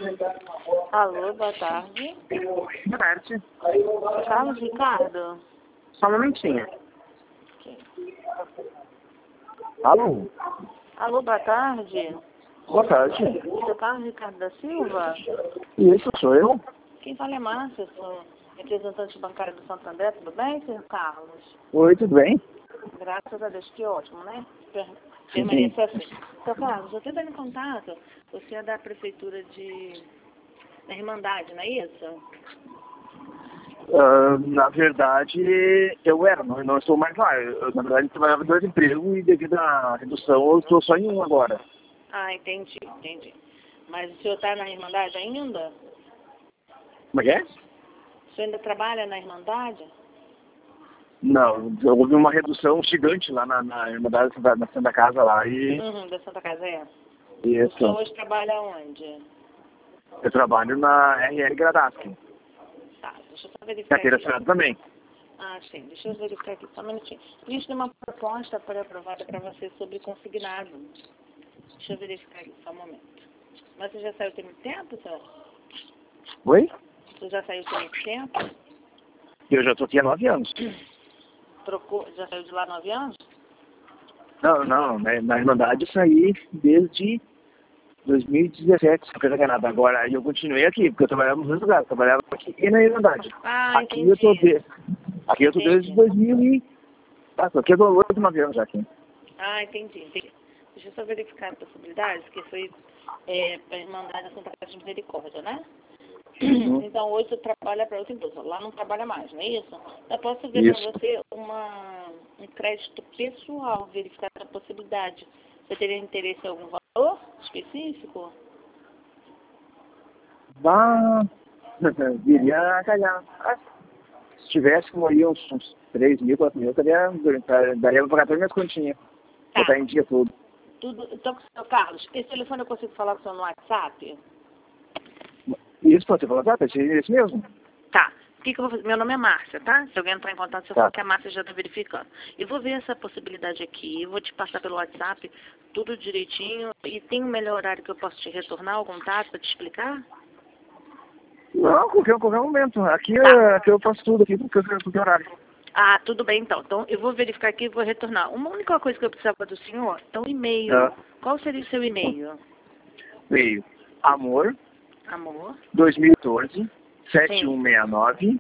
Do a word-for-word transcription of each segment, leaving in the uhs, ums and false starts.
Alô, boa tarde. Boa tarde. Carlos Ricardo? Só um momentinho. Alô? Alô, boa tarde. Boa tarde. Seu Carlos Ricardo da Silva? Isso, sou eu. Quem fala é Márcia, sou representante bancário do Santander, tudo bem, senhor Carlos? Oi, tudo bem? Graças a Deus, que ótimo, né? Per Sim, Permaneça sim. assim. Seu Carlos, eu estou dando contato, você é da prefeitura de... da Irmandade, não é isso? Ah, na verdade, eu era, não, não estou mais lá. Eu, na verdade, trabalhava em dois empregos e devido à redução eu estou só em um agora. Ah, entendi, entendi. Mas o senhor está na Irmandade ainda? Como é que é? O senhor ainda trabalha na Irmandade? Não, houve uma redução gigante lá na, na Irmandade da na Santa Casa lá e... Uhum, da Santa Casa, é. O Isso. senhor hoje trabalha onde? Eu trabalho na R L Gradaschi. Tá, deixa eu só verificar Carteira aqui. assinada também. Ah, sim, deixa eu verificar aqui só um minutinho. Existe uma proposta pré-aprovada para você sobre consignado. Deixa eu verificar aqui só um momento. Mas você já saiu tem muito tempo, senhor? Oi? Você já saiu tem muito tempo? Eu já estou aqui há nove anos. Trocou, já saiu de lá há nove anos? Não, não, na, na Irmandade eu saí desde dois mil e dezessete, se não estou enganado. Agora eu continuei aqui, porque eu trabalhava nos dois lugares, eu trabalhava aqui e na Irmandade. Ah, Aqui entendi. eu tô de, aqui eu tô Entendi. desde dois mil e... Tá, tô aqui há oito, nove anos já aqui. Ah, entendi, entendi. Deixa eu só verificar a possibilidade, que foi é, para Irmandade da Santa Casa de Misericórdia, né? Uhum. Então, hoje você trabalha para outra empresa. Lá não trabalha mais, não é isso? Eu posso ver Isso. para você uma, um crédito pessoal, verificar a possibilidade. Você teria interesse em algum valor específico? Vá, viria a calhar. Ah, se tivesse como aí uns, uns três mil, quatro mil, daria, daria pra pagar todas as minhas continhas. Tá. Botar em dia tudo. Tudo, então, seu Carlos, esse telefone eu consigo falar com o senhor no WhatsApp? Isso, pode ser falado, tá? Esse esse mesmo. Tá. O que que eu vou fazer? Meu nome é Márcia, tá? Se alguém entrar em contato, você Tá. fala que a Márcia já está verificando. Eu vou ver essa possibilidade aqui, eu vou te passar pelo WhatsApp tudo direitinho. E tem um melhor horário que eu posso te retornar o contato para te explicar? Não, qualquer, qualquer momento. Aqui, Tá. é- aqui eu faço tudo aqui, porque eu qualquer horário. Ah, tudo bem então. Então eu vou verificar aqui e vou retornar. Uma única coisa que eu precisava do senhor é um e-mail. Ah. Qual seria o seu e-mail? Veio amor Amor. dois mil e quatorze sete um seis nove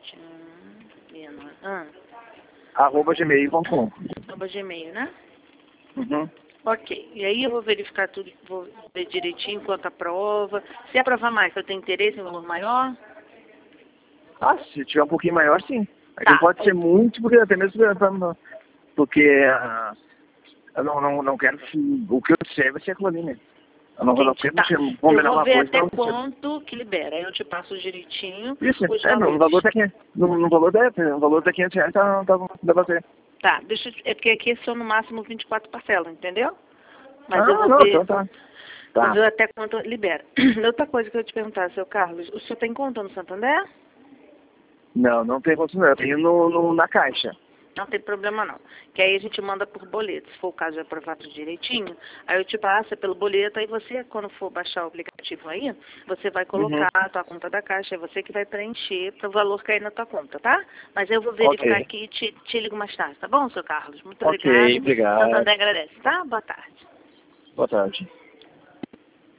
Ah, arroba gmail ponto com. arroba Gmail, né? Uhum. Ok. E aí eu vou verificar tudo, vou ver direitinho quanto a prova. Se aprovar mais, eu tenho interesse em valor maior? Ah, se tiver um pouquinho maior, sim. Aí Tá. não pode ser muito, porque até mesmo pra- porque ah, eu não, não, não quero que o que eu disser vai ser aquilo ali, né? Eu não, não Entendi, quero tá. te- Eu combinar vou uma ver coisa. até Não, quanto que libera. Aí eu te passo direitinho isso, os é, no valores. valor daqui, no, no valor da, no valor da quinhentos reais tá, tá, dá pra ser. Tá, deixa eu, é porque aqui são no máximo vinte e quatro parcelas, entendeu? Mas Ah, eu vou não, ver, então tá. vou Tá. ver até quanto libera. Outra coisa que eu ia te perguntar, seu Carlos, o senhor tem conta no Santander? Não, não tem condição, não. Eu tenho no, no, na caixa. Não tem problema não. Que aí a gente manda por boleto. Se for o caso de aprovar tudo direitinho, aí eu te passo pelo boleto, aí você, quando for baixar o aplicativo aí, você vai colocar Uhum. a tua conta da caixa, é você que vai preencher para o valor cair na tua conta, tá? Mas eu vou verificar Ok. aqui e te, te ligo mais tarde, tá bom, seu Carlos? Muito Ok, obrigado. obrigado. Santander agradece, tá? Boa tarde. Boa tarde.